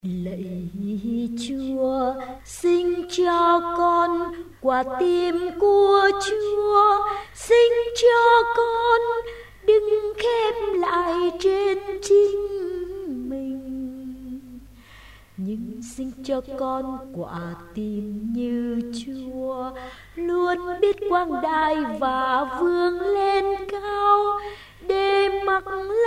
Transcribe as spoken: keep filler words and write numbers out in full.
Lạy Chúa, xin cho con quả tim của Chúa, xin cho con đừng khép lại trên chính mình, nhưng xin cho con quả tim như Chúa, luôn biết quang đại và vươn lên cao để mặc